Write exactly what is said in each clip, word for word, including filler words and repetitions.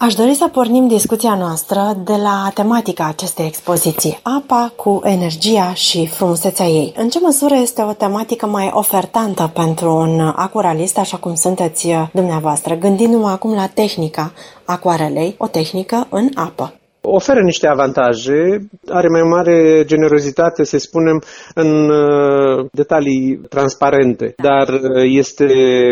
Aș dori să pornim discuția noastră de la tematica acestei expoziții, apa cu energia și frumusețea ei. În ce măsură este o tematică mai ofertantă pentru un acuarelist, așa cum sunteți dumneavoastră, gândindu-mă acum la tehnica acuarelei, o tehnică în apă? Oferă niște avantaje, are mai mare generozitate, să spunem, în detalii transparente, dar este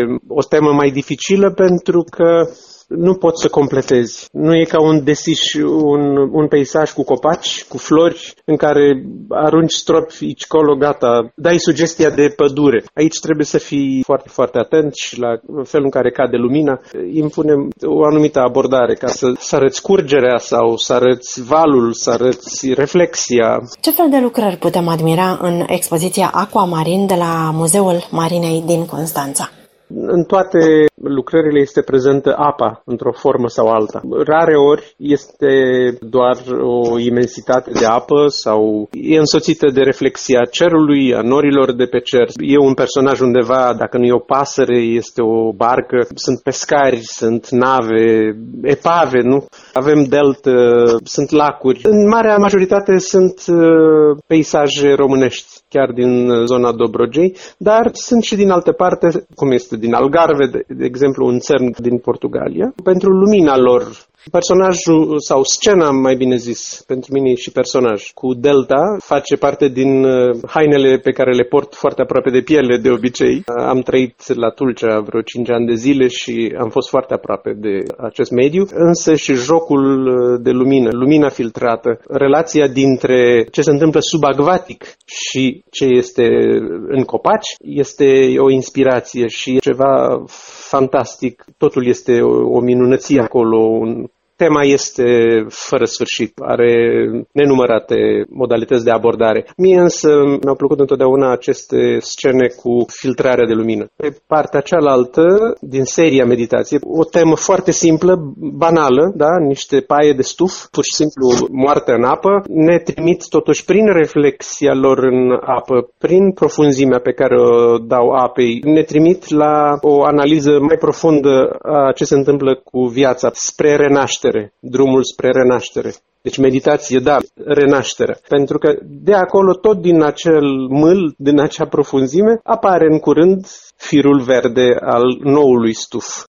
o temă mai dificilă pentru că nu poți să completezi. Nu e ca un desiș, un, un peisaj cu copaci, cu flori, în care arunci stropi aici, colo, gata, dai sugestia de pădure. Aici trebuie să fii foarte, foarte atent și la felul în care cade lumina. Impunem o anumită abordare ca să, să arăți curgerea sau să arăți valul, să arăți reflexia. Ce fel de lucrări putem admira în expoziția Aquamarin de la Muzeul Marinei din Constanța? În toate lucrările este prezentă apa, într-o formă sau alta. Rare ori este doar o imensitate de apă sau e însoțită de reflexia cerului, a norilor de pe cer. E un personaj undeva, dacă nu e o pasăre, este o barcă. Sunt pescari, sunt nave, epave, nu? Avem delta, sunt lacuri. În marea majoritate sunt peisaje românești, chiar din zona Dobrogei, dar sunt și din altă parte, cum este din Algarve, de, de exemplu, un țărm din Portugalia. Pentru lumina lor, personajul sau scena, mai bine zis, pentru mine și personaj, cu delta, face parte din hainele pe care le port foarte aproape de piele de obicei. Am trăit la Tulcea vreo cinci ani de zile și am fost foarte aproape de acest mediu, însă și jocul de lumină, lumina filtrată, relația dintre ce se întâmplă subacvatic și ce este în copaci, este o inspirație și ceva fantastic. Totul este o, o minunăție acolo, un tema este fără sfârșit, are nenumărate modalități de abordare. Mie însă mi-au plăcut întotdeauna aceste scene cu filtrarea de lumină. Pe partea cealaltă, din seria Meditație, o temă foarte simplă, banală, da? Niște paie de stuf, pur și simplu moarte în apă, ne trimit totuși prin reflexia lor în apă, prin profunzimea pe care o dau apei, ne trimit la o analiză mai profundă a ce se întâmplă cu viața spre renaștere. Drumul spre renaștere. Deci meditație, da, renașterea. Pentru că de acolo, tot din acel mâl, din acea profunzime, apare în curând firul verde al noului stuf.